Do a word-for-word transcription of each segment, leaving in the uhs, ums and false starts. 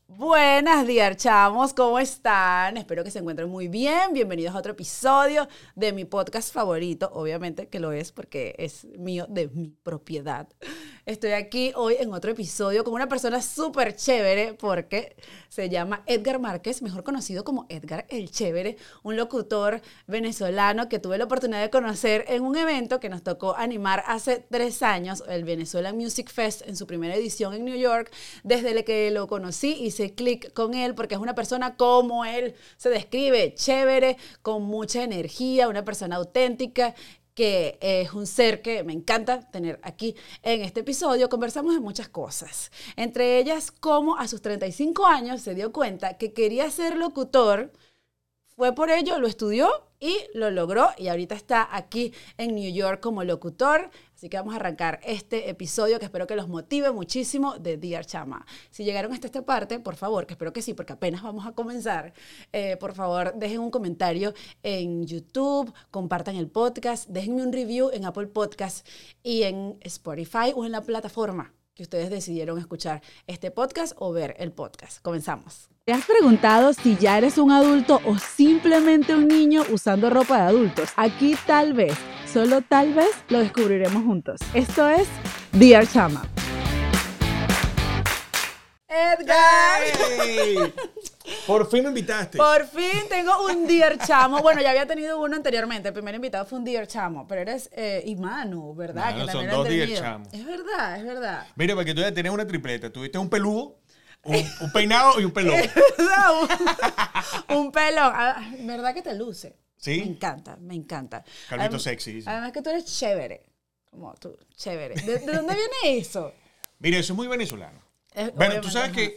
Buenas días, chamos, ¿cómo están? Espero que se encuentren muy bien. Bienvenidos a otro episodio de mi podcast favorito, obviamente que lo es porque es mío, de mi propiedad. Estoy aquí hoy en otro episodio con una persona súper chévere porque se llama Edgar Márquez, mejor conocido como Edgar el Chévere, un locutor venezolano que tuve la oportunidad de conocer en un evento que nos tocó animar hace tres años, el Venezuela Music Fest, en su primera edición en New York. Desde que lo conocí hice clic con él porque es una persona como él se describe, chévere, con mucha energía, una persona auténtica, que es un ser que me encanta tener aquí en este episodio. Conversamos de muchas cosas, entre ellas cómo a sus treinta y cinco años se dio cuenta que quería ser locutor, fue por ello, lo estudió y lo logró y ahorita está aquí en New York como locutor. Así que vamos a arrancar este episodio que espero que los motive muchísimo de Dear Chama. Si llegaron hasta esta parte, por favor, que espero que sí, porque apenas vamos a comenzar, eh, por favor, dejen un comentario en YouTube, compartan el podcast, déjenme un review en Apple Podcast y en Spotify o en la plataforma que ustedes decidieron escuchar este podcast o ver el podcast. Comenzamos. ¿Te has preguntado si ya eres un adulto o simplemente un niño usando ropa de adultos? Aquí tal vez, solo tal vez, lo descubriremos juntos. Esto es Dear Chama. ¡Edgar! ¡Hey! Por fin me invitaste. Por fin tengo un Dear Chamo. Bueno, ya había tenido uno anteriormente. El primer invitado fue un Dear Chamo. Pero eres eh, y Manu, ¿verdad? No, que no, también son dos Dear tenido. Chamos. Es verdad, es verdad. Mira, porque tú ya tienes una tripleta. Tuviste un peludo, un, un peinado y un pelón. Es verdad, un, un pelón. Ah, ¿verdad que te luce? ¿Sí? Me encanta, me encanta. Calvito Adem- sexy. Dice. Además que tú eres chévere. Como tú, chévere. ¿De, de dónde viene eso? Mira, eso es muy venezolano. Es, Bueno, tú obviamente, sabes ajá. que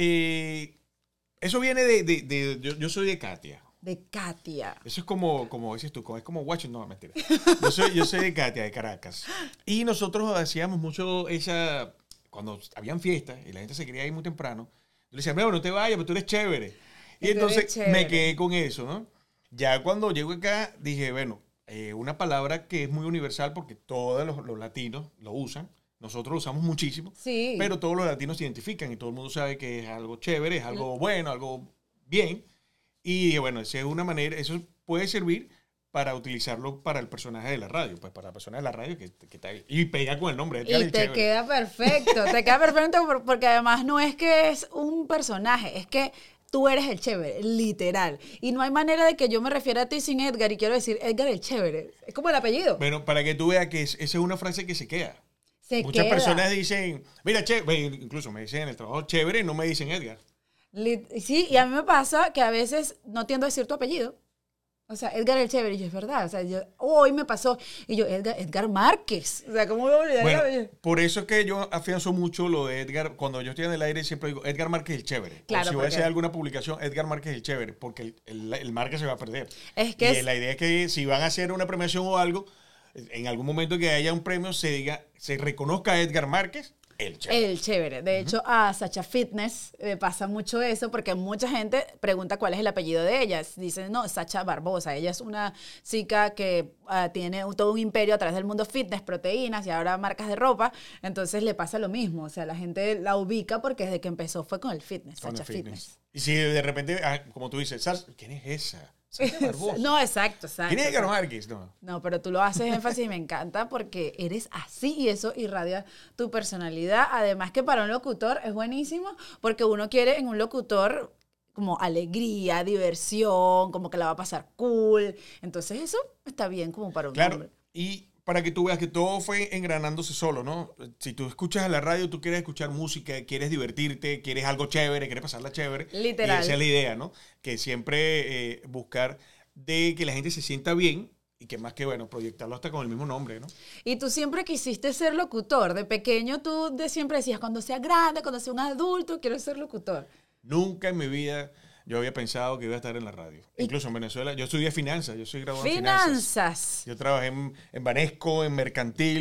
eh, eso viene de... de, de yo, yo soy de Katia. De Katia. Eso es como, como dices tú, como- es como Washington, no, mentira. Yo soy, yo soy de Katia, de Caracas. Y nosotros hacíamos mucho esa... Cuando habían fiestas y la gente se quería ir muy temprano, yo le decía, no, no te vayas, pero tú eres chévere. Y, Y tú eres entonces chévere. me quedé con eso, ¿no? Ya cuando llego acá, dije, bueno, eh, una palabra que es muy universal porque todos los, los latinos lo usan. Nosotros lo usamos muchísimo. Sí. Pero todos los latinos se identifican y todo el mundo sabe que es algo chévere, es algo bueno, algo bien. Y dije, bueno, esa es una manera, eso puede servir para utilizarlo para el personaje de la radio, pues para la persona de la radio que, que está ahí. Y pega con el nombre. Edgar Y el te Chévere. queda perfecto, te queda perfecto por- porque además no es que es un personaje, es que tú eres el chévere, literal. Y no hay manera de que yo me refiera a ti sin Edgar y quiero decir Edgar el chévere. Es como el apellido. Bueno, para que tú veas que es- esa es una frase que se queda. Se Muchas queda. personas dicen, mira, chévere, incluso me dicen en el trabajo chévere y no me dicen Edgar. Lit- Sí, y a mí me pasa que a veces no tiendo a decir tu apellido. O sea, Edgar el chévere, y yo, es verdad. O sea, yo, hoy me pasó, y yo, Edgar, Edgar Márquez. O sea, ¿cómo me voy a olvidar el Bueno, apellido? por eso es que yo afianzo mucho lo de Edgar. Cuando yo estoy en el aire siempre digo Edgar Márquez el Chévere. Claro, o si voy a porque- hacer alguna publicación, Edgar Márquez el Chévere, porque el, el, el marca se va a perder. Es que y es- la idea es que si van a hacer una premiación o algo, en algún momento que haya un premio se diga, se reconozca a Edgar Márquez el Chévere. El chévere. De hecho, a Sacha Fitness le pasa mucho eso porque mucha gente pregunta cuál es el apellido de ella. Dicen, no, Sacha Barbosa. Ella es una chica que uh, tiene un- todo un imperio a través del mundo fitness, proteínas y ahora marcas de ropa. Entonces le pasa lo mismo. O sea, la gente la ubica porque desde que empezó fue con el fitness, Con el Sacha fitness. Fitness. Y si de repente, ah, como tú dices, "Sas- ¿quién es esa? Sacha Barbosa. No, exacto, exacto. ¿Quién es Edgar exacto. Márquez? No. No, pero tú lo haces énfasis y me encanta porque eres así y eso irradia tu personalidad. Además que para un locutor es buenísimo porque uno quiere en un locutor como alegría, diversión, como que la va a pasar cool. Entonces eso está bien como para un Claro, hombre. y para que tú veas que todo fue engranándose solo, ¿no? Si tú escuchas a la radio, tú quieres escuchar música, quieres divertirte, quieres algo chévere, quieres pasarla chévere. Literal. Y esa es la idea, ¿no? Que siempre eh, buscar de que la gente se sienta bien y que más que, bueno, proyectarlo hasta con el mismo nombre, ¿no? Y tú siempre quisiste ser locutor. De pequeño tú de siempre decías, cuando sea grande, cuando sea un adulto, quiero ser locutor. Nunca en mi vida yo había pensado que iba a estar en la radio. Incluso en Venezuela, yo estudié finanzas, yo soy graduado en finanzas. Finanzas. Yo trabajé en, en Banesco, en Mercantil,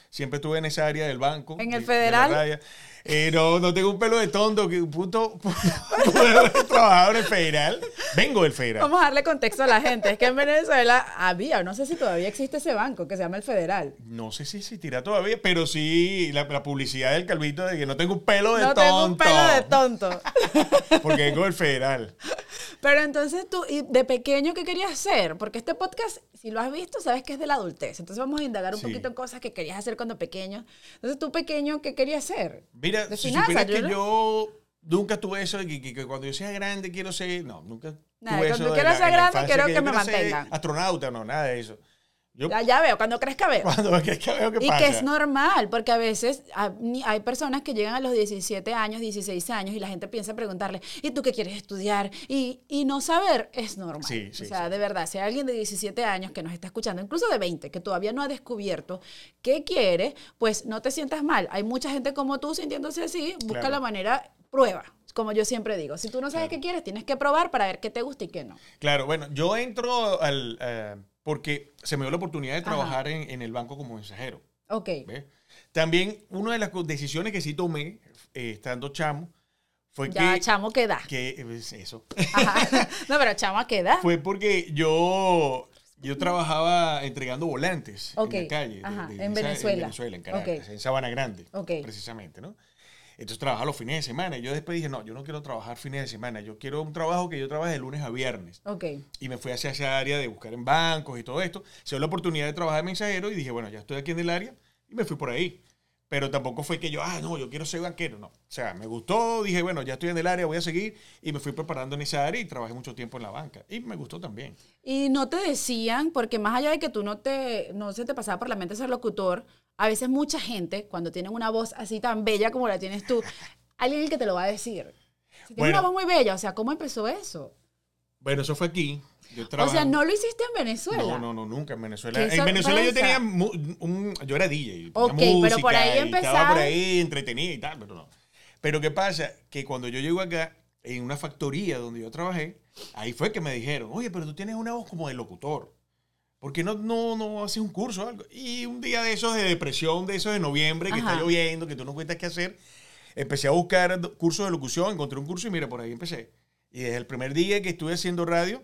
siempre estuve en esa área del banco. ¿En el de, federal? de la raya. Eh, no, no tengo un pelo de tonto, que punto, punto haber trabajado en el federal. Vengo del federal. Vamos a darle contexto a la gente. Es que en Venezuela había, no sé si todavía existe ese banco que se llama el Federal. No sé si existirá todavía, pero sí la, la publicidad del Calvito de que no tengo un pelo de no tonto. tengo un pelo de tonto. Porque vengo del federal. Pero entonces tú, ¿y de pequeño qué querías hacer? Porque este podcast, si lo has visto, sabes que es de la adultez. Entonces vamos a indagar un Sí. poquito en cosas que querías hacer cuando pequeño. Entonces tú pequeño, ¿qué querías hacer? Mira, De si finanzas, supieras que yo no- yo nunca tuve eso de que, que- que cuando yo sea grande quiero ser... No, nunca Nada, tuve cuando eso de quiero la- ser en la grande, infancia quiero que yo me quiero ser mantengan. astronauta, no, nada de eso. Yo Ya, ya veo, cuando crezca veo. cuando que, que veo que Y pasa. que es normal, porque a veces hay, ni- hay personas que llegan a los diecisiete años, dieciséis años, y la gente piensa preguntarle, ¿y tú qué quieres estudiar? Y, y no saber es normal. Sí, sí, o sea, sí. de verdad, si hay alguien de diecisiete años que nos está escuchando, incluso de veinte, que todavía no ha descubierto qué quiere, pues no te sientas mal. Hay mucha gente como tú sintiéndose así, busca Claro. la manera, prueba. Como yo siempre digo, si tú no sabes Claro. qué quieres, tienes que probar para ver qué te gusta y qué no. Claro, bueno, yo entro al... eh, porque se me dio la oportunidad de Ajá. trabajar en, en el banco como mensajero. Ok, ¿Ves? También una de las co- decisiones que sí tomé, eh, estando chamo, fue ya que... chamo, ¿qué edad? que es eso. Ajá. No, pero chamo, ¿a qué edad? Fue porque yo, yo trabajaba entregando volantes Ok, en la calle. de- ajá, de- en esa- Venezuela. En Venezuela, en Caracas, Ok. en Sabana Grande, Ok. precisamente, ¿no? Entonces trabajaba los fines de semana. Y yo después dije, no, yo no quiero trabajar fines de semana. Yo quiero un trabajo que yo trabaje de lunes a viernes. Ok. Y me fui hacia esa área de buscar en bancos y todo esto. Se dio la oportunidad de trabajar de mensajero y dije, bueno, ya estoy aquí en el área y me fui por ahí. Pero tampoco fue que yo, ah, no, yo quiero ser banquero. No. O sea, me gustó, dije, bueno, ya estoy en el área, voy a seguir. Y me fui preparando en esa área y trabajé mucho tiempo en la banca. Y me gustó también. Y no te decían, porque más allá de que tú no te, no se te pasaba por la mente ser locutor, a veces mucha gente, cuando tienen una voz así tan bella como la tienes tú, alguien es el que te lo va a decir. Si tienes Bueno. una voz muy bella, o sea, ¿cómo empezó eso? Bueno, eso fue aquí. Yo O sea, trabajaba- no lo hiciste en Venezuela. No, no, no, nunca en Venezuela. Qué En Venezuela yo sorpresa. tenía mu- un, yo era D J. ponía Ok, pero música por ahí y Estaba empezabas. por ahí entretenido y tal, pero no. Pero ¿qué pasa? Que cuando yo llego acá, en una factoría donde yo trabajé, ahí fue que me dijeron, oye, pero tú tienes una voz como de locutor. ¿Por qué no, no, no haces un curso o algo? Y un día de esos de depresión, de esos de noviembre, que Ajá. está lloviendo, que tú no cuentas qué hacer, empecé a buscar do- cursos de locución, encontré un curso y mira, por ahí empecé. Y desde el primer día que estuve haciendo radio,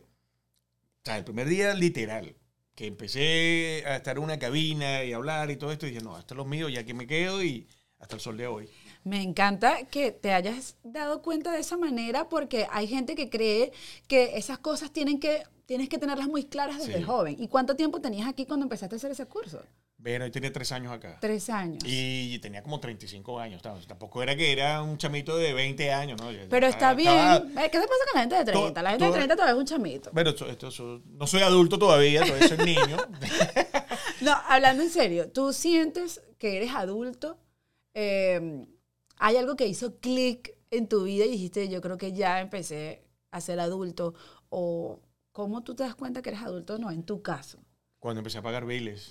o sea, el primer día literal, que empecé a estar en una cabina y hablar y todo esto, y dije, no, esto es lo mío, ya que me quedo y hasta el sol de hoy. Me encanta que te hayas dado cuenta de esa manera porque hay gente que cree que esas cosas tienen que, tienes que tenerlas muy claras desde Sí. joven. ¿Y cuánto tiempo tenías aquí cuando empezaste a hacer ese curso? Bueno, yo tenía tres años acá. Tres años. Y tenía como treinta y cinco años. ¿Sabes? Tampoco era que era un chamito de veinte años, ¿no? Ya- Pero ya está bien. estaba- Eh, ¿Qué te pasa con la gente de treinta? To- La gente de todo- treinta todavía es un chamito. Bueno, esto, esto- esto- no soy adulto todavía, todavía soy niño. No, hablando en serio, ¿tú sientes que eres adulto? Eh, ¿Hay algo que hizo clic en tu vida y dijiste, yo creo que ya empecé a ser adulto? ¿O cómo tú te das cuenta que eres adulto o no, en tu caso? Cuando empecé a pagar biles.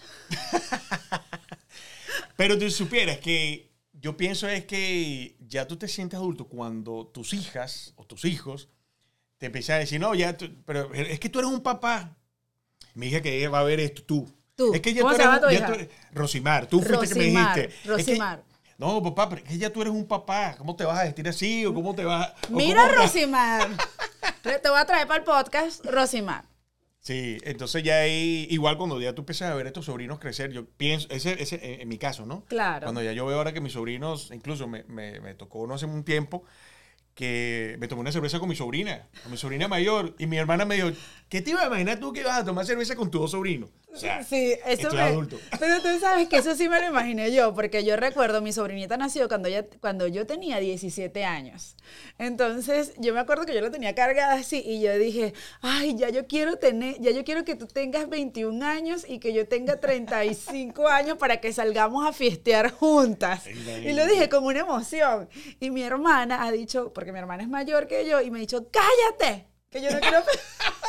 Pero tú supieras que yo pienso es que ya tú te sientes adulto cuando tus hijas o tus hijos te empiezan a decir, no, ya, tú- pero es que tú eres un papá. Mi hija que va a ver esto, tú. Tú. Es que ya ¿Cómo tú se eres llama un- tu ya hija? tú eres- Rosimar, tú fuiste que me Rosimar, dijiste. Es que- Rosimar. no, papá, pero es que ya tú eres un papá. ¿Cómo te vas a vestir así? ¿O cómo te vas a...? o Mira, cómo- Rosimar. Te voy a traer para el podcast, Rosimar. Sí, entonces ya ahí, igual cuando ya tú empiezas a ver a estos sobrinos crecer, yo pienso, ese, ese en, en mi caso, ¿no? Claro. Cuando ya yo veo ahora que mis sobrinos, incluso me, me, me tocó no hace un tiempo, que me tomé una cerveza con mi sobrina, con mi sobrina mayor, y mi hermana me dijo, ¿qué te ibas a imaginar tú que ibas a tomar cerveza con tus dos sobrinos? O sea, Sí, eso estoy me- adulto. Pero tú sabes que eso sí me lo imaginé yo, porque yo recuerdo, mi sobrinita nació cuando, ella, cuando yo tenía diecisiete años. Entonces, yo me acuerdo que yo la tenía cargada así y yo dije, ay, ya yo quiero tener, ya yo quiero que tú tengas veintiún años y que yo tenga treinta y cinco años para que salgamos a fiestear juntas. Y lo dije con una emoción. Y mi hermana ha dicho, porque mi hermana es mayor que yo, y me ha dicho, cállate, que yo no quiero...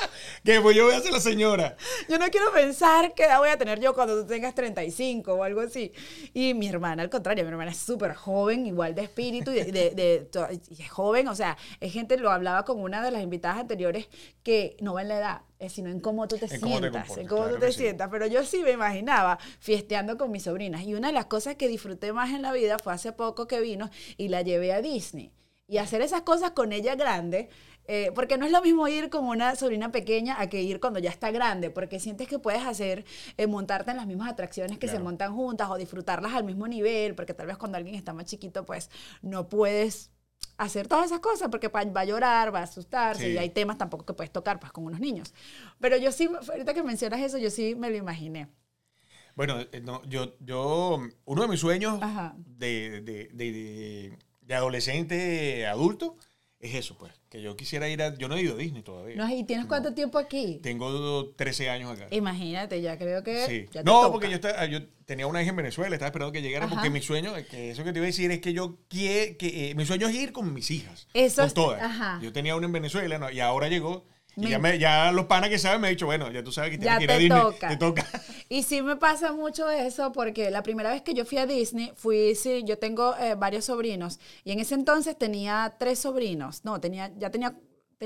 Que pues yo voy a ser la señora. Yo no quiero pensar qué edad voy a tener yo cuando tú tengas treinta y cinco o algo así. Y mi hermana, al contrario, mi hermana es súper joven, igual de espíritu, y de, de, de, de, y es joven, o sea, es gente, lo hablaba con una de las invitadas anteriores, que no va en la edad, sino en cómo tú te En sientas, cómo te comportas, en cómo claro tú te que sí. sientas. Pero yo sí me imaginaba fiesteando con mis sobrinas. Y una de las cosas que disfruté más en la vida fue hace poco que vino y la llevé a Disney. Y hacer esas cosas con ella grande, eh, porque no es lo mismo ir con una sobrina pequeña a que ir cuando ya está grande, porque sientes que puedes hacer, eh, montarte en las mismas atracciones que Claro. se montan juntas o disfrutarlas al mismo nivel, porque tal vez cuando alguien está más chiquito, pues no puedes hacer todas esas cosas porque va a llorar, va a asustarse, Sí. y hay temas tampoco que puedes tocar pues con unos niños. Pero yo sí, ahorita que mencionas eso, yo sí me lo imaginé. Bueno, eh, no, yo, yo, uno de mis sueños Ajá. de, de, de, de, de adolescente adulto es eso, pues. Que yo quisiera ir a... Yo no he ido a Disney todavía. No, ¿y tienes cuánto No. tiempo aquí? Tengo trece años acá. Imagínate, ya creo que Sí. ya te No, toca. porque yo, estaba, yo tenía una hija en Venezuela, estaba esperando que llegara, Ajá. porque mi sueño, que eso que te iba a decir es que yo quiero, que eh, mi sueño es ir con mis hijas. Eso con es- todas. ajá. Yo tenía una en Venezuela, ¿no? Y ahora llegó. Y Me- ya, me, ya los panas que saben me han dicho, bueno, ya tú sabes que tienes Ya que ir a te Disney. toca. Te toca. Y sí me pasa mucho eso porque la primera vez que yo fui a Disney, fui, sí, yo tengo eh, varios sobrinos y en ese entonces tenía tres sobrinos, no, tenía, ya tenía,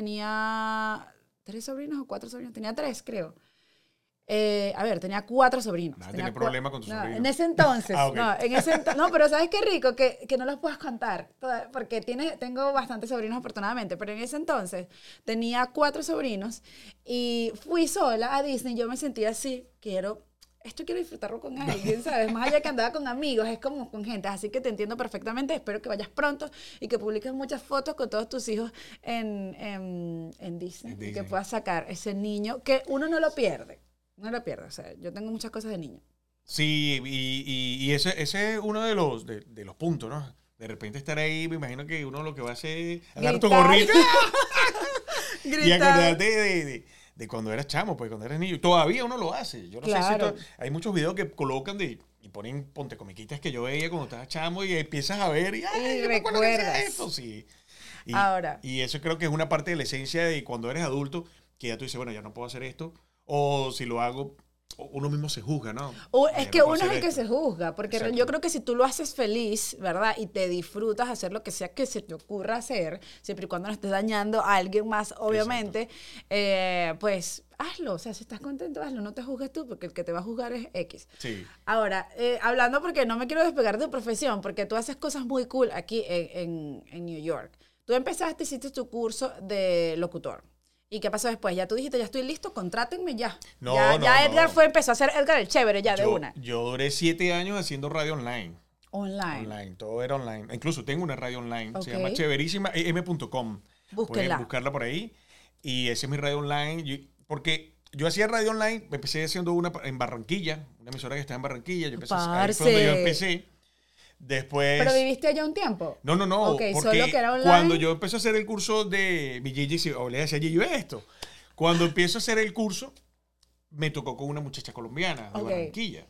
tenía tres sobrinos o cuatro sobrinos, tenía tres creo. Eh, a ver, tenía cuatro sobrinos. Vas a tenía tener cua- problema con tus no, sobrinos. En ese entonces, Ah, ok. no, en ese ento- no, pero ¿sabes qué rico? Que, que no los puedas contar, toda- porque tiene, tengo bastantes sobrinos afortunadamente, pero en ese entonces tenía cuatro sobrinos y fui sola a Disney, yo me sentía así, quiero, esto quiero disfrutarlo con alguien, ¿sabes? Más allá que andaba con amigos, es como con gente, así que te entiendo perfectamente, espero que vayas pronto y que publiques muchas fotos con todos tus hijos en, en, en Disney, En y que Disney. puedas sacar ese niño que uno no lo pierde. No lo pierdo, o sea, yo tengo muchas cosas de niño. Sí, y, y, y ese, ese es uno de los, de, de los puntos, ¿no? De repente estar ahí, me imagino que uno lo que va a hacer es agarrar tu Gritar. gorrita y Gritar. acordarte de, de, de cuando eras chamo, pues cuando eras niño. Todavía uno lo hace. Yo no Claro. sé si to- hay muchos videos que colocan de y ponen ponte comiquitas que yo veía cuando estaba chamo y empiezas a ver y, ay, Y yo me acuerdo que hacía recuerdas. esto, sí. Y, Ahora. y eso creo que es una parte de la esencia de cuando eres adulto, que ya tú dices, bueno, ya no puedo hacer esto, o si lo hago, uno mismo se juzga, ¿no? O- Mira, es no que puedo uno es hacer el que esto. se juzga, porque Exacto. yo creo que si tú lo haces feliz, ¿verdad? Y te disfrutas hacer lo que sea que se te ocurra hacer, siempre y cuando no estés dañando a alguien más, obviamente, eh, pues hazlo. O sea, si estás contento, hazlo. No te juzgues tú, porque el que te va a juzgar es X. Sí. Ahora, eh, hablando porque no me quiero despegar de tu profesión, porque tú haces cosas muy cool aquí en, en, en New York. Tú empezaste, hiciste tu curso de locutor. ¿Y qué pasó después? Ya tú dijiste, ya estoy listo, contrátenme ya. No, ya, no, ya no. Edgar fue, empezó a hacer Edgar el chévere ya de yo, una. yo duré siete años haciendo radio online. Online. Online, todo era online. Incluso tengo una radio online, Ok. se llama Chéverísima, m punto com. Búsquenla. Pueden buscarla por ahí. Y esa es mi radio online. Yo- porque yo hacía radio online, empecé haciendo una en Barranquilla, una emisora que está en Barranquilla. Yo empecé, ahí fue donde yo Parce. empecé. Después... ¿Pero viviste allá un tiempo? No, no, no. Ok, porque solo que era online. cuando yo empecé a hacer el curso de mi Gigi, si- o le decía a Gigi esto, cuando empiezo a hacer el curso, me tocó con una muchacha colombiana de Ok. Barranquilla.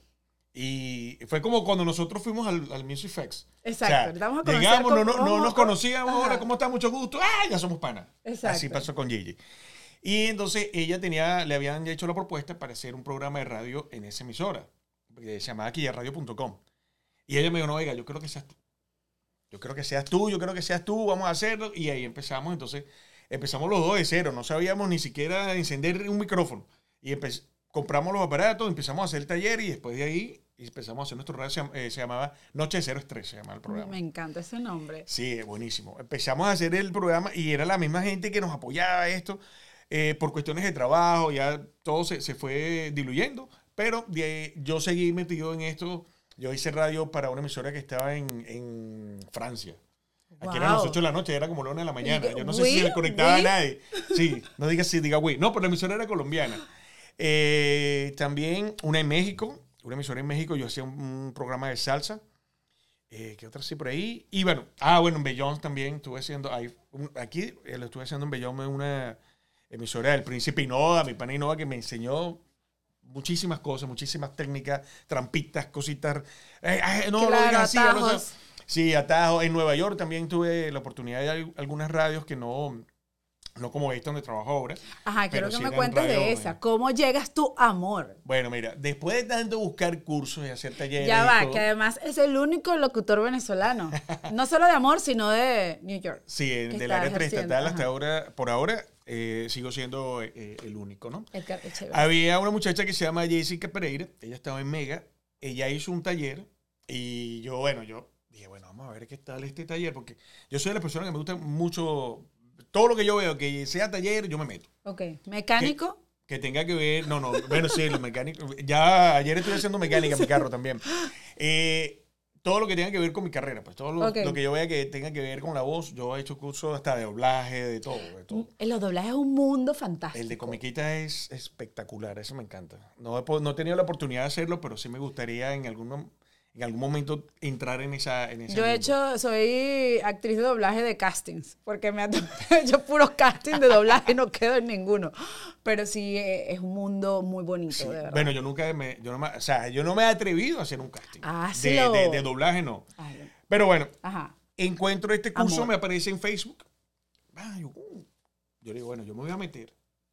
Y fue como cuando nosotros fuimos al, al Music Fest. Exacto, vamos a conocer llegamos, no, cómo- no, no cómo- nos conocíamos, Ajá. hola, ¿cómo está? Mucho gusto. ¡Ah, ya somos panas! Exacto. Así pasó con Gigi. Y entonces ella tenía, le habían ya hecho la propuesta para hacer un programa de radio en esa emisora, que se llamaba quillarradio punto com. Y ella me dijo, no, oiga, yo creo que seas tú. Yo creo que seas tú, yo creo que seas tú, vamos a hacerlo. Y ahí empezamos, entonces, empezamos los dos de cero. No sabíamos ni siquiera encender un micrófono. Y empe- compramos los aparatos, empezamos a hacer el taller y después de ahí empezamos a hacer nuestro radio. Se, llam- eh, se llamaba Noche de Cero Estrés, se llama el programa. Me encanta ese nombre. Sí, buenísimo. Empezamos a hacer el programa y era la misma gente que nos apoyaba esto. Eh, por cuestiones de trabajo, ya todo se, se fue diluyendo. Pero de, yo seguí metido en esto. Yo hice radio para una emisora que estaba en, en Francia. Aquí eran las Wow. ocho de la noche, era como la una de la mañana. Y que, Yo no sé si ¿oui? se conectaba ¿oui? a nadie. Sí, no digas si diga güey. No, pero la emisora era colombiana. Eh, también una en México, una emisora en México. Yo hacía un, un programa de salsa. Eh, ¿Qué otra sí por ahí? Y bueno, ah, bueno, en Bellón también estuve haciendo. Ahí, un- aquí eh, lo estuve haciendo en Bellón, en una emisora del Príncipe Innova, mi pana Innova, que me enseñó muchísimas cosas, muchísimas técnicas, trampitas, cositas. Eh, eh, no, no Claro, digas así. no, no, atajos. sí, atajos. En Nueva York también tuve la oportunidad de al- algunas radios que no, No como esta donde trabajo ahora. Ajá, quiero pero que sí me era en cuentes radio, de esa. ¿Cómo llegas tú a Amor? Bueno, mira, después de tanto buscar cursos y hacer talleres Ya y va, todo, que además es el único locutor venezolano. No solo de Amor, sino de New York. sí, en- que del está área ejerciendo, triestatal hasta ajá. ahora, por ahora, eh, sigo siendo eh, el único, ¿no? Edgar Echeverría. Había una muchacha que se llama Jessica Pereira, ella estaba en Mega, ella hizo un taller y yo, bueno, yo dije, bueno, vamos a ver qué tal este taller, porque yo soy de las personas que me gusta mucho, todo lo que yo veo que sea taller, yo me meto. Ok. ¿Mecánico? Que tenga que ver, no, no, bueno, sí, los mecánicos, ya ayer estuve haciendo mecánica en mi carro también. Eh, todo lo que tenga que ver con mi carrera, pues todo lo, Ok. lo que yo vea que tenga que ver con la voz, yo he hecho cursos hasta de doblaje, de todo, de todo. En los doblajes es un mundo fantástico. El de comiquita es espectacular, eso me encanta. No he, po- no he tenido la oportunidad de hacerlo, pero sí me gustaría en algún, mom- en algún momento entrar en esa en ese Yo he mundo. hecho, soy actriz de doblaje de castings, porque me han hecho puros castings de doblaje y no quedo en ninguno. Pero sí, eh, es un mundo muy bonito, Sí. de verdad. Bueno, yo nunca me, yo no me, o sea, yo no me he atrevido a hacer un casting. Ah, sí de, lo- de, de doblaje no. Ay, Pero bueno, ajá. encuentro este curso, Amor. me aparece en Facebook. Ah, yo, uh. Yo digo, bueno, yo me voy a meter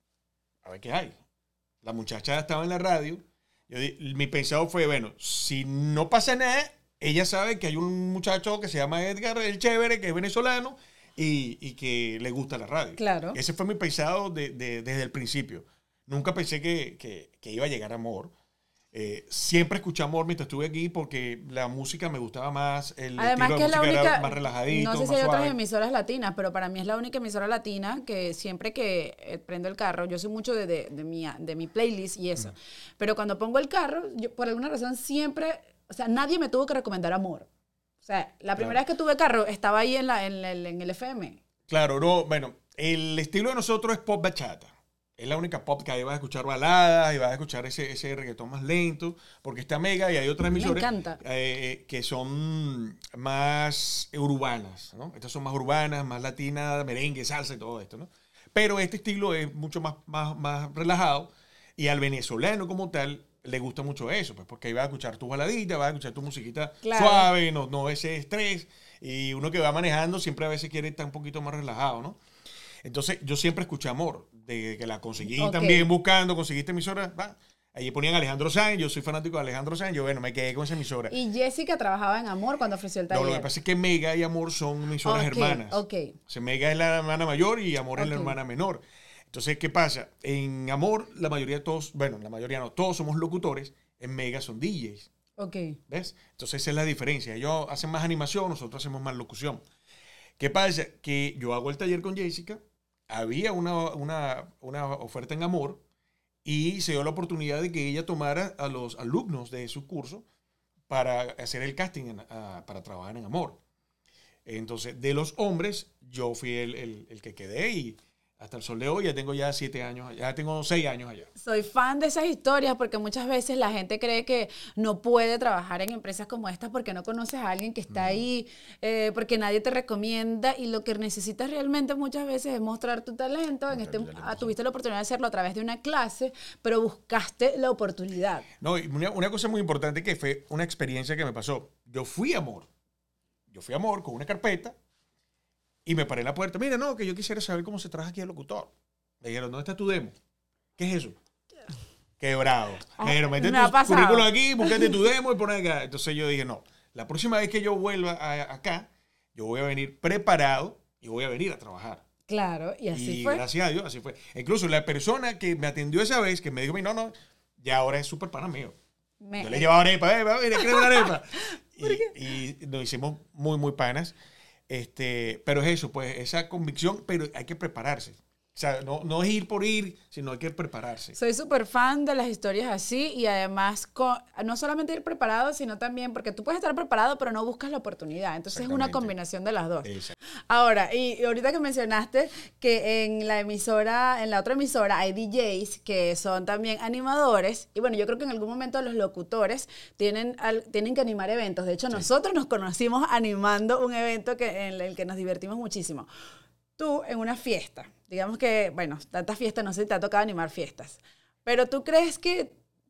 a ver qué hay. La muchacha estaba en la radio. Yo di- mi pensado fue, bueno, si no pasa nada, ella sabe que hay un muchacho que se llama Edgar el Chévere, que es venezolano y, y que le gusta la radio. Claro. Ese fue mi pensado de- de- desde el principio. Nunca pensé que, que- que iba a llegar a Amor. Eh, siempre escuché Amor mientras estuve aquí porque la música me gustaba más, el Además estilo que de es la música era única, más relajadito, no sé si más hay otras suave. emisoras latinas, pero para mí es la única emisora latina que siempre que eh, prendo el carro, yo soy mucho de, de, de mi, de mi playlist y eso, pero cuando pongo el carro, yo, por alguna razón siempre, o sea, nadie me tuvo que recomendar Amor. O sea, la primera vez que tuve carro estaba ahí en, la, en, el, en el F M. Claro, no, bueno, el estilo de nosotros es pop bachata. Es la única pop que ahí vas a escuchar baladas y vas a escuchar ese, ese reggaetón más lento, porque está Mega y hay otras Me emisoras encanta. eh, que son más urbanas, ¿no? Estas son más urbanas, más latinas, merengue, salsa y todo esto, ¿no? Pero este estilo es mucho más, más, más relajado y al venezolano como tal le gusta mucho eso, pues porque ahí vas a escuchar tu baladita, vas a escuchar tu musiquita Claro. suave, no, no ese estrés, y uno que va manejando siempre a veces quiere estar un poquito más relajado, ¿no? Entonces, yo siempre escuché Amor, de que la conseguí Ok. también buscando, conseguí esta emisora, va. Ahí ponían Alejandro Sanz, yo soy fanático de Alejandro Sanz, yo bueno, me quedé con esa emisora. Y Jessica trabajaba en Amor cuando ofreció el No, taller. lo que pasa es que Mega y Amor son emisoras Ok, hermanas. ok. O sea, Mega es la hermana mayor y Amor es la Ok. hermana menor. Entonces, ¿qué pasa? En Amor, la mayoría de todos, bueno, la mayoría no, todos somos locutores, en Mega son D Js. Ok. ¿Ves? Entonces esa es la diferencia. Ellos hacen más animación, nosotros hacemos más locución. ¿Qué pasa? Que yo hago el taller con Jessica, había una, una, una oferta en Amor y se dio la oportunidad de que ella tomara a los alumnos de su curso para hacer el casting en- a- para trabajar en Amor. Entonces, de los hombres, yo fui el, el- el que quedé y hasta el sol de hoy ya tengo ya siete años, ya tengo seis años allá. Soy fan de esas historias porque muchas veces la gente cree que no puede trabajar en empresas como estas porque no conoces a alguien que está ahí, eh, porque nadie te recomienda y lo que necesitas realmente muchas veces es mostrar tu talento. En Mostrar este, tu talento, ah, sí. tuviste la oportunidad de hacerlo a través de una clase, pero buscaste la oportunidad. No, y una, una cosa muy importante que fue una experiencia que me pasó. Yo fui a Amor. Yo fui a Amor con una carpeta y me paré en la puerta. Mira, no, que yo quisiera saber cómo se trabaja aquí el locutor. Me dijeron, ¿dónde está tu demo? ¿Qué es eso? Quebrado. Ah, Me dijeron, mete me ha tu pasado. currículum aquí, búscate tu demo y pon acá. Entonces yo dije, no, la próxima vez que yo vuelva a- acá, yo voy a venir preparado y voy a venir a trabajar. Claro, y así y fue. gracias a Dios, así fue. Incluso la persona que me atendió esa vez, que me dijo, no, no, ya ahora es súper pana mío. Me- Yo le llevaba arepa, eh, va, mira, quiero una arepa. y, y nos hicimos muy, muy panas. Este, pero es eso, pues, esa convicción, pero hay que prepararse. O sea, no, no es ir por ir, sino hay que prepararse. Soy súper fan de las historias así y además co- no solamente ir preparado, sino también porque tú puedes estar preparado pero no buscas la oportunidad. Entonces es una Exactamente. combinación de las dos. Exacto. Ahora, y, y ahorita que mencionaste que en la emisora, en la otra emisora hay D Js que son también animadores y bueno, yo creo que en algún momento los locutores tienen, al- tienen que animar eventos. De hecho, nosotros nos conocimos animando un evento que, en el que nos divertimos muchísimo. Tú en una fiesta, digamos que, bueno, tantas fiestas, no sé si te ha tocado animar fiestas, pero tú crees que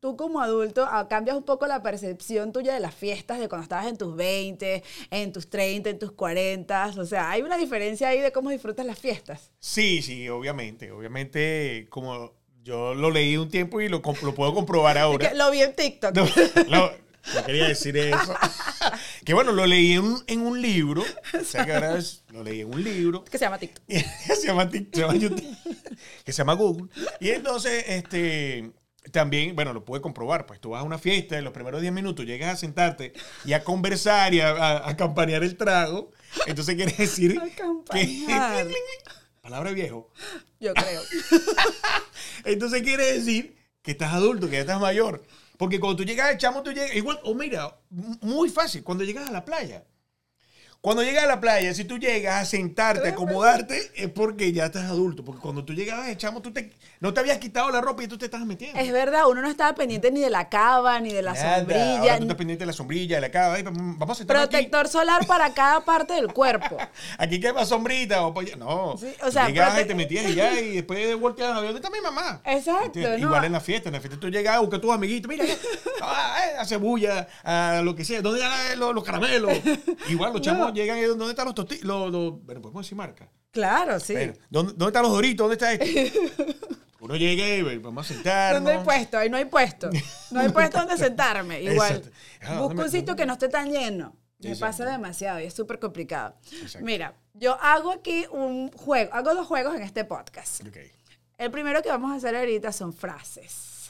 tú como adulto ah, cambias un poco la percepción tuya de las fiestas de cuando estabas en tus veinte, en tus treinta, en tus cuarenta. O sea, hay una diferencia ahí de cómo disfrutas las fiestas. Sí, sí, obviamente. Obviamente, como yo lo leí un tiempo y lo, comp- lo puedo comprobar ahora. Que lo vi en TikTok. No, no, no quería decir eso. Que bueno, lo leí en un, en un libro. O sea, que ahora es- lo leí en un libro. Que se llama TikTok. que se llama, Tik- se llama YouTube, que se llama Google. Y entonces, este, también, bueno, lo pude comprobar. Pues tú vas a una fiesta, en los primeros diez minutos llegas a sentarte y a conversar y a, a, a campanear el trago. Entonces quiere decir A que... campanear. Palabra viejo. Yo creo. Entonces quiere decir que estás adulto, que ya estás mayor. Porque cuando tú llegas al chamo, tú llegas... Igual, o mira, m- muy fácil, cuando llegas a la playa. Cuando llegas a la playa, si tú llegas a sentarte, a acomodarte, es porque ya estás adulto. Porque cuando tú llegabas, chamo, tú te, no te habías quitado la ropa y tú te estabas metiendo. Es verdad, uno no estaba pendiente ni de la cava, ni de la Nada. sombrilla. Ahora tú ni- estás pendiente de la sombrilla, de la cava. Ay, vamos a sentarnos aquí. Protector solar para cada parte del cuerpo. Aquí queda sombrita o para allá. No. Sí, o sea, llegabas prote- y te metías y ya, y después volteabas a ver dónde está mi mamá. Exacto, ¿Entiendes? ¿no? Igual en la fiesta. En la fiesta tú llegabas, buscas a tus amiguitos. Mira, ah, eh, hace bulla, a lo que sea. ¿Dónde están los, los caramelos? Igual los chamos No. llegan llegan y ¿dónde están los tostitos? Los, los, bueno, podemos decir marca. Claro, sí. Bueno, ¿dónde, ¿Dónde están los doritos? ¿Dónde está esto? Uno llega y bueno, vamos a sentarnos. ¿Dónde hay puesto? Ahí no hay puesto. No hay puesto donde sentarme. Igual. Exacto. Ah, Busco ¿dónde un me- sitio que no esté tan lleno. Me Exacto. pasa demasiado y es súper complicado. Exacto. Mira, yo hago aquí un juego. Hago dos juegos en este podcast. Ok. El primero que vamos a hacer ahorita son frases.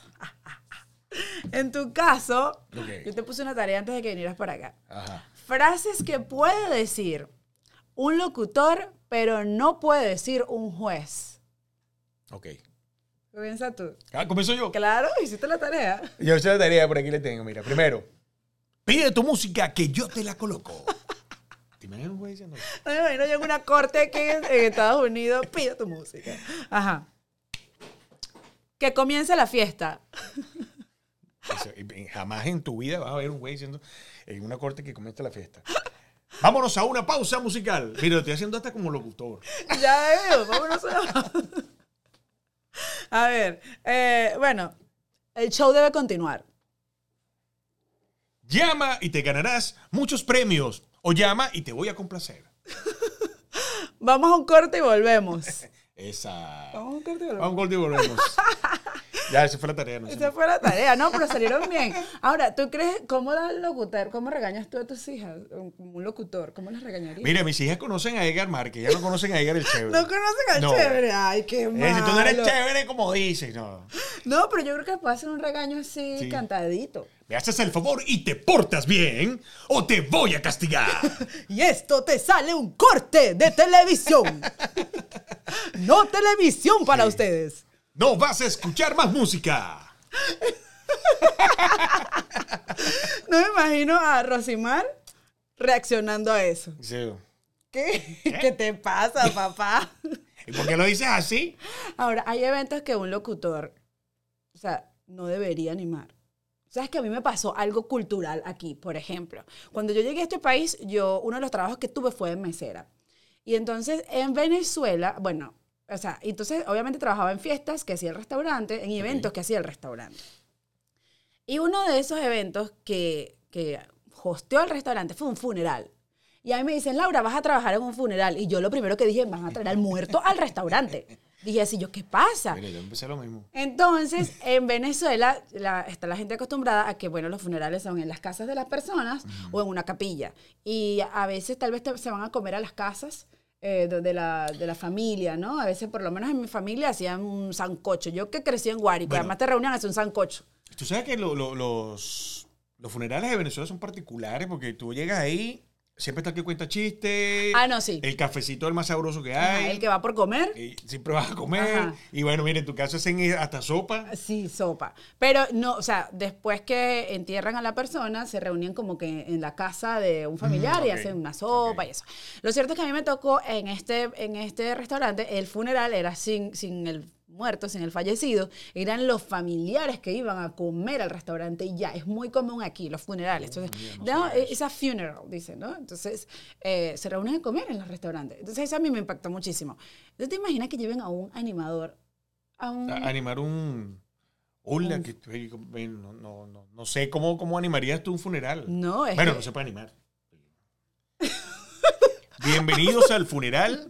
En tu caso, Ok. yo te puse una tarea antes de que vinieras para acá. Ajá. Frases que puede decir un locutor, pero no puede decir un juez. Ok. Comienza tú. Ah, ¿comienzo yo? Claro, hiciste la tarea. Yo hice la tarea, por aquí le tengo. Mira, primero, pide tu música que yo te la coloco. ¿Te imaginas un güey diciendo? No me imagino yo en una corte aquí en, en Estados Unidos, pide tu música. Ajá. Que comience la fiesta. Eso, y- y jamás en tu vida vas a ver un güey diciendo en una corte que comienza la fiesta. Vámonos a una pausa musical. Mira, lo estoy haciendo hasta como locutor. Ya veo, vámonos a... A ver, eh, bueno, el show debe continuar. Llama y te ganarás muchos premios. O llama y te voy a complacer. Vamos a un corte y volvemos. Esa. Vamos a un corte y volvemos. Vamos a un corte y volvemos. Ya, esa fue la tarea. No sé. Esa fue la tarea, no, pero salieron bien. Ahora, ¿tú crees cómo da el locutor? ¿Cómo regañas tú a tus hijas? Como un locutor, ¿cómo las regañarías? Mira, mis hijas conocen a Edgar Márquez, ya no conocen a Edgar el chévere. ¿No conocen al No. chévere? Ay, qué malo. Eh, si tú no eres chévere como dices, no. No, pero yo creo que puede hacer un regaño así, Sí. cantadito. Me haces el favor y te portas bien o te voy a castigar. Y esto te sale un corte de televisión. No televisión para Sí. ustedes. No vas a escuchar más música. No me imagino a Rosimar reaccionando a eso. Sí. ¿Qué? ¿Qué te pasa, papá? ¿Y por qué lo dices así? Ahora, hay eventos que un locutor, o sea, no debería animar. ¿Sabes que a mí me pasó algo cultural aquí, por ejemplo? Cuando yo llegué a este país, yo, uno de los trabajos que tuve fue de mesera. Y entonces, en Venezuela, bueno, o sea, entonces obviamente trabajaba en fiestas que hacía el restaurante, en eventos Ok. que hacía el restaurante. Y uno de esos eventos que, que hosteó el restaurante fue un funeral. Y a mí me dicen, Laura, vas a trabajar en un funeral. Y yo lo primero que dije, van a traer al muerto al restaurante. Dije así, yo, ¿qué pasa? Mira, yo empecé lo mismo. Entonces, en Venezuela la- está la gente acostumbrada a que, bueno, los funerales son en las casas de las personas o en una capilla. Y a veces tal vez te- se van a comer a las casas eh, de, de la, de la familia, ¿no? A veces, por lo menos en mi familia, hacían un sancocho. Yo que crecí en Guárico, Bueno. además te reunían a hacer un sancocho. Tú sabes que lo- lo- los, los funerales de Venezuela son particulares porque tú llegas ahí, siempre está el que cuenta chistes. Ah, no, sí. El cafecito es el más sabroso que Ajá, hay. el que va por comer. Y siempre vas a comer. Ajá. Y bueno, mira, en tu caso hacen hasta sopa. Sí, sopa. Pero no, o sea, después que entierran a la persona, se reunían como que en la casa de un familiar Mm, y ok, hacen una sopa ok. y eso. Lo cierto es que a mí me tocó en este, en este restaurante, el funeral era sin, sin el muerto, sin el fallecido, eran los familiares que iban a comer al restaurante y ya, es muy común aquí, los funerales. Entonces, mira, no no, sabía eso. es a funeral, dicen, ¿no? Entonces, eh, se reúnen a comer en los restaurantes. Entonces, eso a mí me impactó muchísimo. ¿Tú te imaginas que lleven a un animador a un... A- animar un, Hola, que no, no, no, no sé cómo, cómo animarías tú un funeral. No, es Bueno, que... no se puede animar. Bienvenidos al funeral.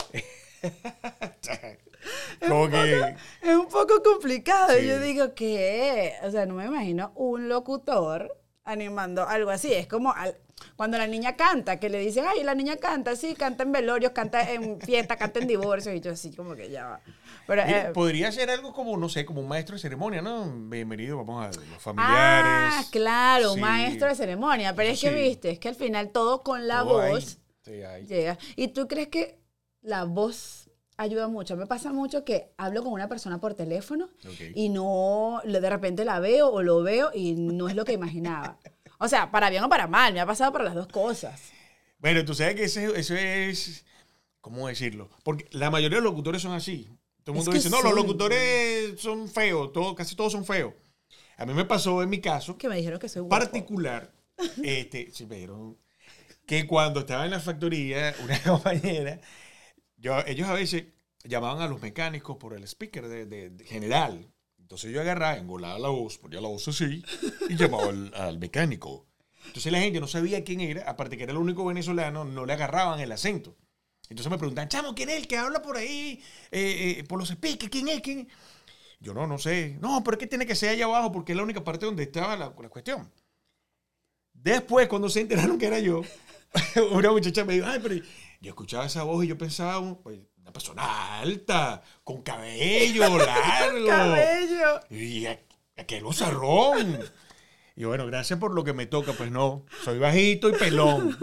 Como es, que... un poco, es un poco complicado. Sí. Yo digo que, o sea, no me imagino un locutor animando algo así. Es como al, cuando la niña canta, que le dicen, ay, la niña canta, sí, canta en velorios, canta en fiesta, canta en divorcios, y yo así como que ya va. Pero, Mira, eh, podría ser algo como, no sé, como un maestro de ceremonia, ¿no? Bienvenido, vamos a los familiares. ah, claro, un Sí. maestro de ceremonia. Pero Eso es que, sí. viste, es que al final todo con la Todo ahí. voz Sí, ahí. llega. ¿Y tú crees que la voz ayuda mucho? Me pasa mucho que hablo con una persona por teléfono Ok. y no, de repente la veo o lo veo y no es lo que imaginaba. O sea, para bien o para mal, me ha pasado por las dos cosas. Bueno, tú sabes que ese- eso es, ¿cómo decirlo? Porque la mayoría de los locutores son así. Todo el Es mundo que dice, no, los son. locutores son feos, todo, casi todos son feos. A mí me pasó en mi caso Que me dijeron que soy guapo. particular, este, sí, pero que cuando estaba en la factoría, una compañera, yo, ellos a veces llamaban a los mecánicos por el speaker de, de- de general. Entonces yo agarraba, engolaba la voz, ponía la voz así y llamaba al, al mecánico. Entonces la gente no sabía quién era, aparte que era el único venezolano, no le agarraban el acento. Entonces me preguntan, chamo, ¿quién es el que habla por ahí? Eh, eh, por los speakers, ¿quién es? ¿Quién es? Yo no, no sé. No, pero es que tiene que ser allá abajo porque es la única parte donde estaba la, la cuestión. Después, cuando se enteraron que era yo, una muchacha me dijo, ay, pero yo escuchaba esa voz y yo pensaba, un- pues, una persona alta, con cabello largo. Cabello. Y a- aquel bozarrón. Y bueno, gracias por lo que me toca, pues no, soy bajito y pelón.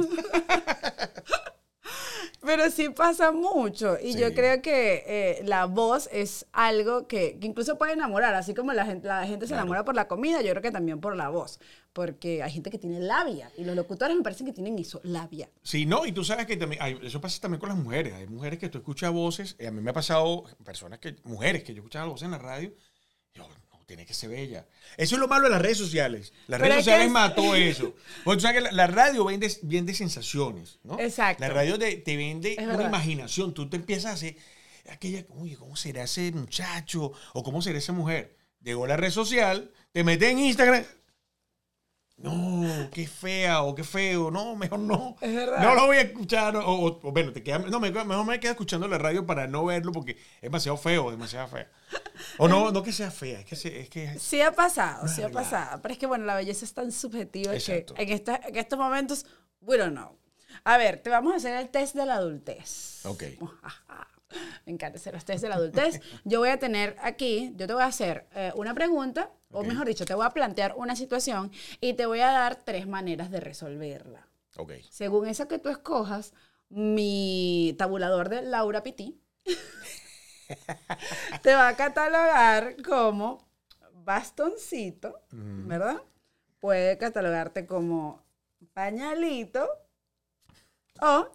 Pero sí pasa mucho y Sí. yo creo que eh, la voz es algo que, que incluso puede enamorar, así como la gente, la gente se Claro. enamora por la comida, yo creo que también por la voz, porque hay gente que tiene labia y los locutores me parecen que tienen eso, labia. Sí, no, y tú sabes que también, hay- eso pasa también con las mujeres. Hay mujeres que tú escuchas voces, y a mí me ha pasado, personas que, mujeres que yo escuchaba voces en la radio, yo, no, tiene que ser bella. Eso es lo malo de las redes sociales. Las Pero redes es que sociales es- mató eso. Porque tú sabes que la, la radio vende, vende sensaciones, ¿no? Exacto. La radio te, te vende Es una verdad. imaginación. Tú te empiezas a hacer aquella, oye, ¿cómo será ese muchacho? O ¿cómo será esa mujer? Llegó la red social, te metes en Instagram. No, qué fea o qué feo. No, mejor no. Es verdad. No lo voy a escuchar. O, o- o bueno, te queda, no, me- mejor me quedo escuchando la radio para no verlo porque es demasiado feo, demasiado fea. O no, no que sea fea, es que, se- es que Sí ha pasado, sí ha Verdad. pasado, pero es que bueno, la belleza es tan subjetiva Exacto. que en, esta- en estos momentos, we don't know. A ver, te vamos a hacer el test de la adultez. Ok. Me encanta hacer los test de la adultez. Yo voy a tener aquí, yo te voy a hacer eh, una pregunta, o Ok. mejor dicho, te voy a plantear una situación y te voy a dar tres maneras de resolverla. Ok. Según esa que tú escojas, mi tabulador de Laura Pitti te va a catalogar como bastoncito, ¿verdad? Puede catalogarte como pañalito o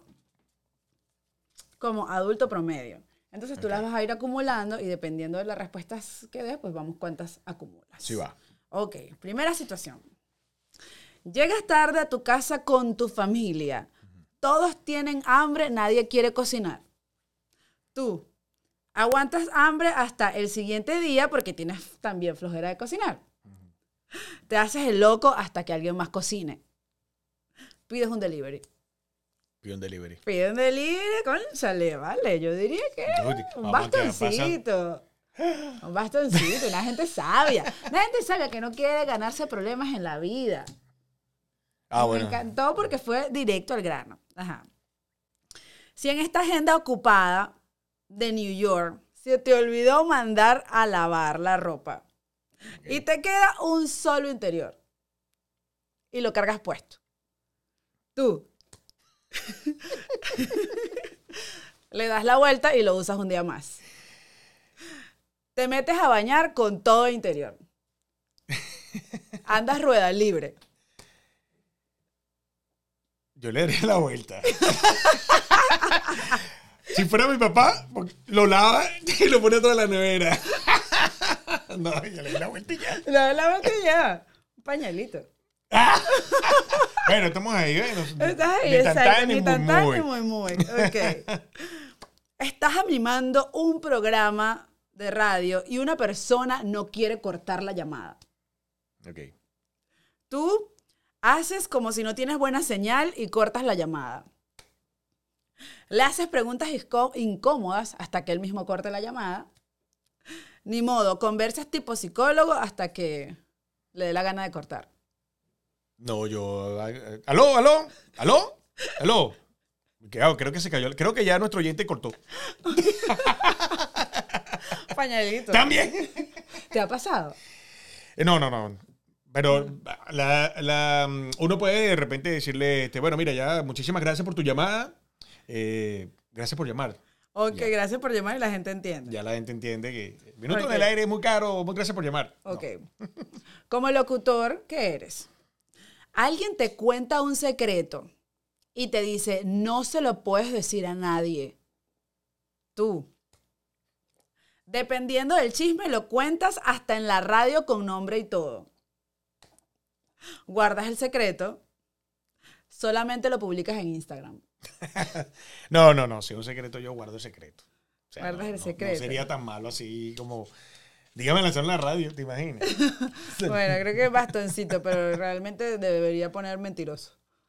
como adulto promedio. Entonces tú Ok. las vas a ir acumulando y dependiendo de las respuestas que des, pues vamos cuántas acumulas. Sí va. Ok, primera situación. Llegas tarde a tu casa con tu familia. Todos tienen hambre, nadie quiere cocinar. Tú aguantas hambre hasta el siguiente día porque tienes también flojera de cocinar. Te haces el loco hasta que alguien más cocine. Pides un delivery. Pido un delivery. Pides un delivery, cónchale, vale. Yo diría que Oye, un vamos a quedar bastoncito. Un bastoncito, una gente sabia. Una gente sabia que no quiere ganarse problemas en la vida. Ah, Me bueno. encantó porque fue directo al grano. Ajá. Si en esta agenda ocupada de New York se te olvidó mandar a lavar la ropa y te queda un solo interior y lo cargas puesto, tú le das la vuelta y lo usas un día más. Te metes a bañar con todo interior. Andas rueda libre. Yo le daría la vuelta. Si fuera mi papá, lo lava y lo pone toda la nevera. No, yo le doy la vuelta y ya. La, la vuelta y ya. Un pañalito. Bueno, estamos ahí, ¿eh? No- Estás ahí, ni tan exacto, tan, ni ni tan muy, tan, muy. ni muy muy. Ok. Estás animando un programa de radio y una persona no quiere cortar la llamada. Ok. Tú haces como si no tienes buena señal y cortas la llamada. Le haces preguntas incómodas hasta que él mismo corte la llamada. Ni modo, conversas tipo psicólogo hasta que le dé la gana de cortar. No, yo... ¿Aló, aló? ¿Aló? ¿Aló? Creo, creo que se cayó. Creo que ya nuestro oyente cortó. Pañalito. ¿También? ¿Te ha pasado? Eh, No, no, no. Pero la, la, uno puede de repente decirle, este, bueno, mira, ya, muchísimas gracias por tu llamada. Eh, gracias por llamar. Ok, Ya. gracias por llamar y la gente entiende. Ya la gente entiende que minuto Ok. en el aire es muy caro, muy gracias por llamar. Ok. No. Como locutor, ¿qué eres? Alguien te cuenta un secreto y te dice, no se lo puedes decir a nadie. Tú. Dependiendo del chisme, lo cuentas hasta en la radio con nombre y todo. Guardas el secreto, solamente lo publicas en Instagram. No, no, no, si es un secreto yo guardo el secreto. O sea, Guardas no, el no, secreto. No sería tan malo así como, dígame lanzar en la radio, ¿te imaginas? Bueno, creo que es bastoncito, pero realmente debería poner mentiroso.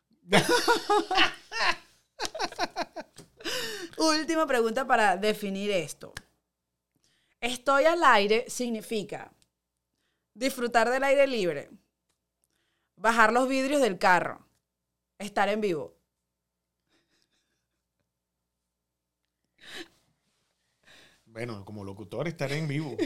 Última pregunta para definir esto. Estoy al aire significa disfrutar del aire libre, bajar los vidrios del carro, estar en vivo. Bueno, como locutor estar en vivo.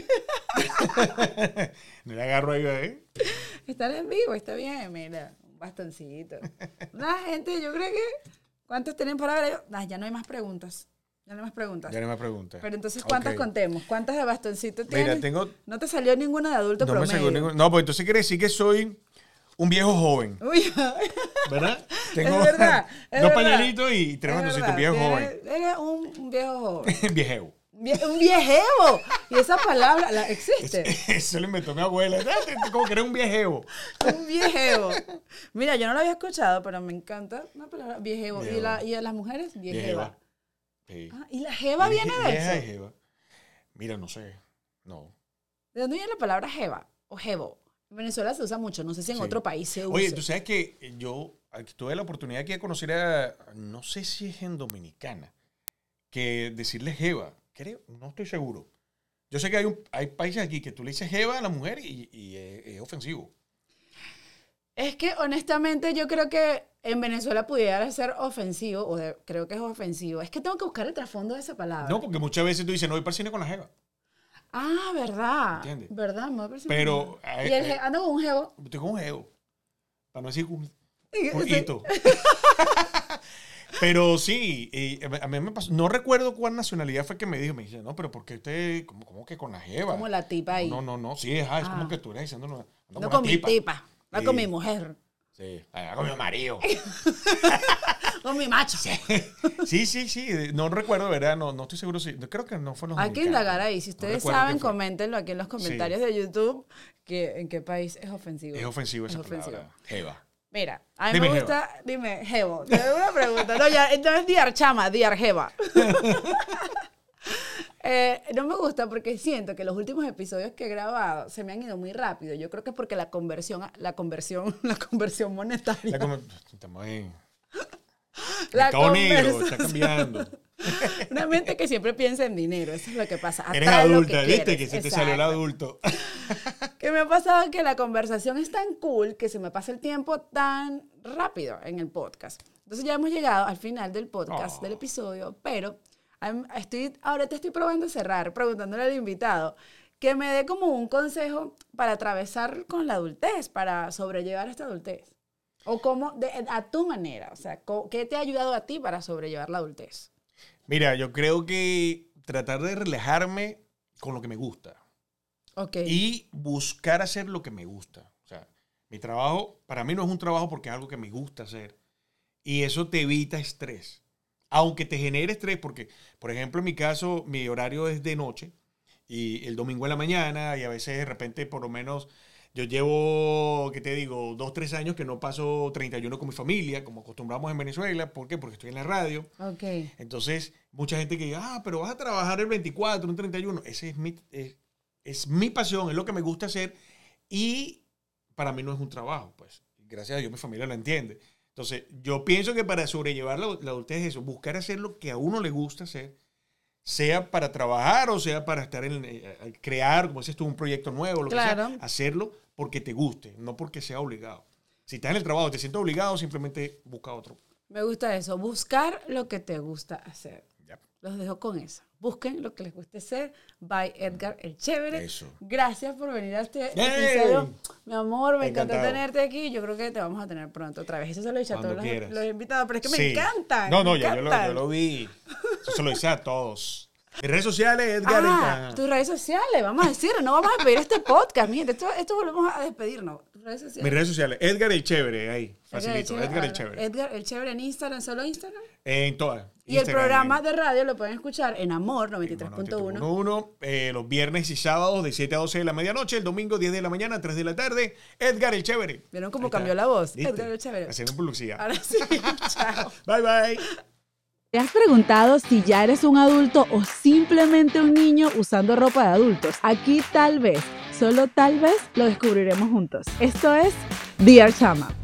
No le agarro ahí, ¿eh? Estar en vivo, está bien, mira, un bastoncito. La gente, yo creo que... ¿Cuántos tienen para agregar? Ah, ya no hay más preguntas. Ya no hay más preguntas. Ya no me pregunta. Pero entonces, ¿cuántas Ok. contemos? ¿Cuántas de bastoncito tienes? Mira, tengo... No te salió ninguna de adulto No, me promedio. salió ningún- no, pues entonces quiere decir que soy un viejo joven, Uy, ¿verdad? es verdad. Es dos verdad. pañalitos y tres Es bastoncitos, verdad, viejo tienes- joven. Eres un, un viejo joven. Viejevo. Vie- un viejevo. Y esa palabra la, existe. Eso lo inventó mi abuela. Como que era un viejevo. Un viejevo. Mira, yo no lo había escuchado, pero me encanta la palabra viejevo. ¿Y, Viejevo. la, y a las mujeres, viejeva. Sí. Ah, ¿y la jeva viene de Vieja y eso? jeva. Mira, no sé. No. ¿De dónde viene la palabra jeva o jevo? En Venezuela se usa mucho, no sé si en Sí. otro país se usa. Oye, tú sabes que yo aquí tuve la oportunidad aquí de conocer a, no sé si es en Dominicana, que decirle jeva, creo, no estoy seguro. Yo sé que hay, un, hay países aquí que tú le dices jeva a la mujer y, y es, es ofensivo. Es que honestamente yo creo que en Venezuela pudiera ser ofensivo, o de- creo que es ofensivo. Es que tengo que buscar el trasfondo de esa palabra. No, porque muchas veces tú dices, no voy para el cine con la jeva. Ah, verdad. ¿Entiendes? ¿Verdad? Me voy a parecer Pero, muy- eh, Y el eh, je- ando con un jevo. Estoy con un jevo. Para no decir un, Sí. un hito. Pero sí, y a mí me pasó, no recuerdo cuál nacionalidad fue que me dijo, me dice, no, pero ¿por qué usted, cómo, cómo que con la jeva? Como la tipa ahí. No, no, no, sí, ajá, es Ah. como que tú eres diciendo, no, ando No con con la mi tipa. tipa, no Sí. con mi mujer, Sí, allá con mi marido. con mi macho. Sí, sí, sí, no recuerdo, ¿verdad? No, no estoy seguro si, creo que no fue los Hay que dominicanos. indagar ahí. Si No ustedes recuerdo saben, qué fue. coméntenlo aquí en los comentarios de YouTube que en qué país es ofensivo. Es ofensivo esa Es ofensivo. palabra, jeva. Mira, a mí Dime, me gusta, dime, jevo, te doy una pregunta. No, ya, no es diar chama, diar jeva. Eh, no me gusta porque siento que los últimos episodios que he grabado se me han ido muy rápido. Yo creo que es porque la conversión, la conversión, la conversión monetaria. La come- Estamos en La mercado negro, está conversación. cambiando. Una mente que siempre piensa en dinero, eso es lo que pasa. Eres Atrae lo adulta, que ¿viste? quieres. Que se te salió el Exacto. adulto. Que me ha pasado que la conversación es tan cool que se me pasa el tiempo tan rápido en el podcast. Entonces ya hemos llegado al final del podcast, Oh. del episodio, pero I'm- estoy, ahora te estoy probando cerrar, preguntándole al invitado que me dé como un consejo para atravesar con la adultez, para sobrellevar esta adultez. O cómo, de- a tu manera, o sea, co- ¿qué te ha ayudado a ti para sobrellevar la adultez? Mira, yo creo que tratar de relajarme con lo que me gusta. Ok. Y buscar hacer lo que me gusta. O sea, mi trabajo, para mí no es un trabajo porque es algo que me gusta hacer. Y eso te evita estrés. Aunque te genere estrés, porque, por ejemplo, en mi caso, mi horario es de noche y el domingo en la mañana y a veces de repente por lo menos Yo llevo, ¿qué te digo? Dos, tres años que no paso treinta y uno con mi familia, como acostumbramos en Venezuela. ¿Por qué? Porque estoy en la radio. Ok. Entonces, mucha gente que dice, ah, pero vas a trabajar el veinticuatro, un treinta y uno. Ese es mi, es, es mi pasión, es lo que me gusta hacer. Y para mí no es un trabajo, pues. Gracias a Dios mi familia lo entiende. Entonces, yo pienso que para sobrellevar la, la adultez es eso, buscar hacer lo que a uno le gusta hacer, sea para trabajar o sea para estar en eh, crear, como dices tú, un proyecto nuevo, lo Claro. que sea, hacerlo porque te guste, no porque sea obligado. Si estás en el trabajo y te sientes obligado, simplemente busca otro. Me gusta eso, buscar lo que te gusta hacer. Ya. Los dejo con eso. Busquen lo que les guste hacer. By Edgar el Chévere. Eso. Gracias por venir a este ¡Yay! episodio. Mi amor, me Encantado. encantó tenerte aquí. Yo creo que te vamos a tener pronto otra vez. Eso se lo he dicho a Cuando todos los, quieras. los invitados, pero es que me Sí. encantan. No, no, me ya yo lo, encantan. yo lo vi. Eso se lo hice a todos. Mis redes sociales, Edgar. Ah, en- tus redes sociales, vamos a decir, no vamos a despedir este podcast, miren, esto, esto volvemos a despedirnos. Tus redes sociales. Mis redes sociales, Edgar el Chévere, ahí, Edgar facilito, Chévere, Edgar el ah, Chévere. Edgar el Chévere en Instagram, solo Instagram. En todas. Y el Instagram, programa en- de radio lo pueden escuchar en Amor noventa y tres punto uno. noventa y tres punto uno, eh, los viernes y sábados de siete a doce de la medianoche, el domingo diez de la mañana, tres de la tarde, Edgar el Chévere. ¿Vieron cómo Ahí está. cambió la voz? ¿Viste? Edgar el Chévere. Haciendo publicidad. Ahora sí, chao. Bye, bye. ¿Te has preguntado si ya eres un adulto o simplemente un niño usando ropa de adultos? Aquí tal vez, solo tal vez, lo descubriremos juntos. Esto es Dear Chama.